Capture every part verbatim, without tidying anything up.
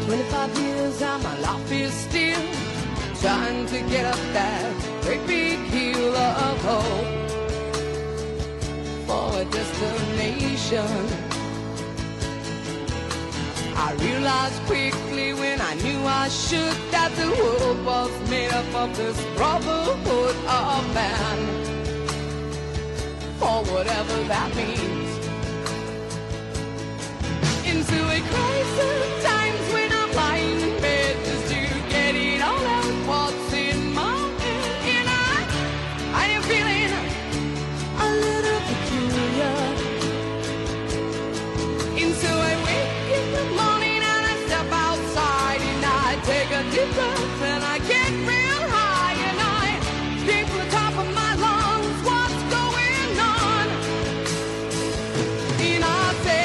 Twenty-five years and my life is still trying to get up that great big hill of hope for a destination. I realized quickly when I knew I should that the world was made up of this brotherhood of man, or whatever that means. Into a crisis times when I'm lying in bed just to get it all out what's in my head. And I, I am feeling a little peculiar. And so I wake in the morning and I step outside and I take a deep breath and I get real high and I scream from the top of my lungs, what's going on? And I say,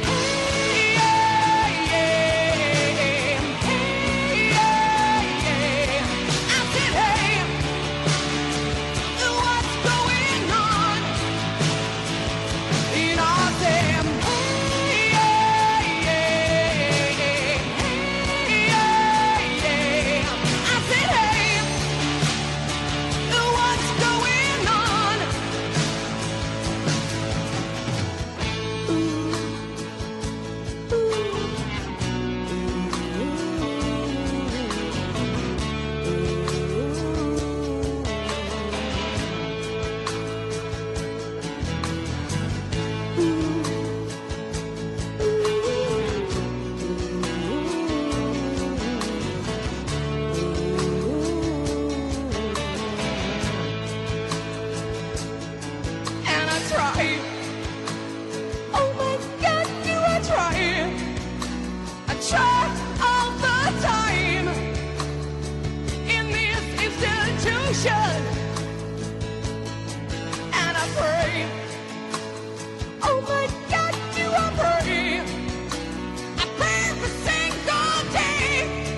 and I pray, oh my God, do I pray, I pray every single day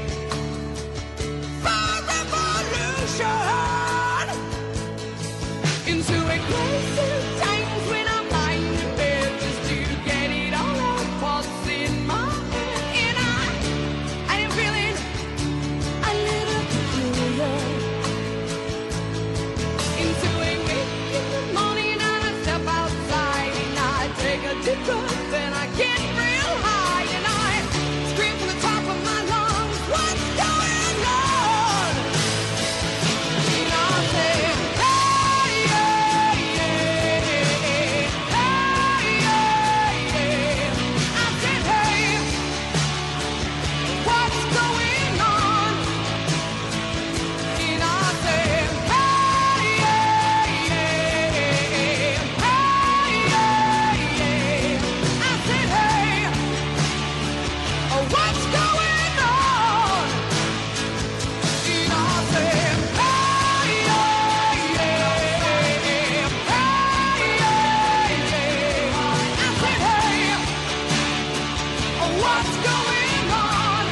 for revolution. Into a crisis times when I'm lying in bed just to get it all out what's in my head. And I, I am feeling a little peculiar. Deep breath and I get real high and I scream from the top of my lungs, what's going on? And I say, hey, yeah, yeah, hey, yeah, yeah. I said, hey, what's going on? And I say, hey, yeah, yeah, hey, yeah. What's going on? And I said, hey, yeah, yeah, hey, yeah, yeah. I said, hey, what's going on?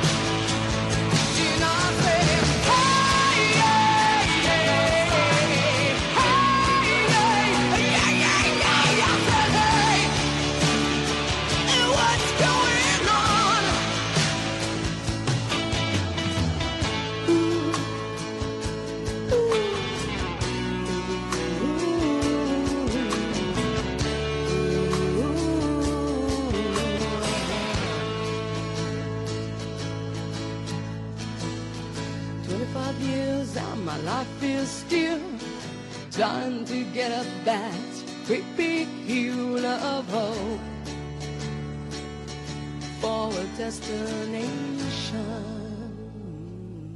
And I said, hey, yeah, yeah, hey, yeah, yeah, yeah, yeah. I said, hey, what's going on? Twenty-five years and my life is still trying to get up that great big hill of hope for a destination.